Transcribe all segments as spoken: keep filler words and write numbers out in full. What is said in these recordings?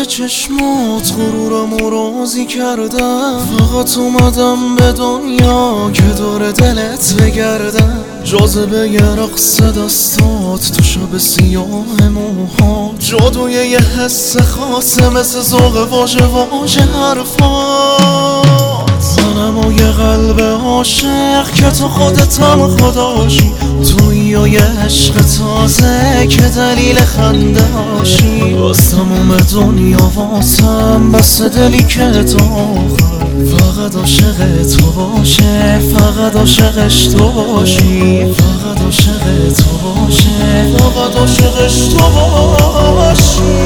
چشمات غرورمو راضی کردم، فقط اومدم به دنیا که دور دلت بگردم. جاذبه یه رقص دستات تو شب سیاه موهات، جادوی یه حس خاصه مثل ذوق واژه واژه حرفات. منم و یه قلب عاشق که تو خودتم خداشی، تویی و یه عشق تازه که دلیل خنده هاشی. از تموم دنیا واسم بس دلی که تا آخر فقط عاشق تو باشه، فقط عاشقش تو باشی، فقط عاشق تو باشه، فقط عاشقش تو باشی.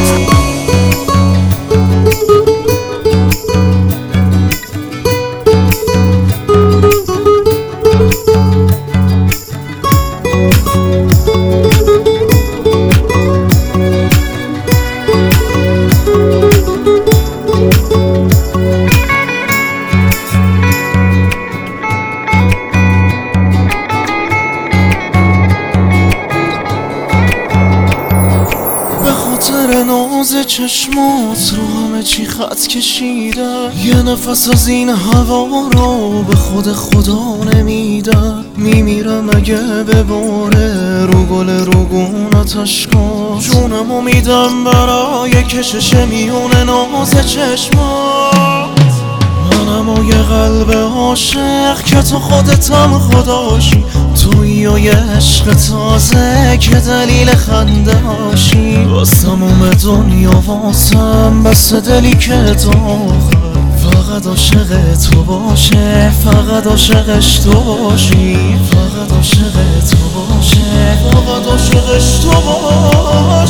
خاطر ناز چشمات رو همه چی خط کشیدم، یه نفس از این هوا رو به خود خدا نمیدم. میمیرم اگه بباره رو گل روگونتش کن، جونمو میدم برای کشش میون ناز چشمات. منم و یه قلب عاشق که تو خودتم خداشی، تویی و یه عشق تازه که دلیل خنده هاشی. از تموم دنیا واسم بس دلی که تا آخر فقط عاشق تو باشه، فقط عاشقش تو باشی، فقط عاشق تو باشه، فقط عاشقش تو باشه.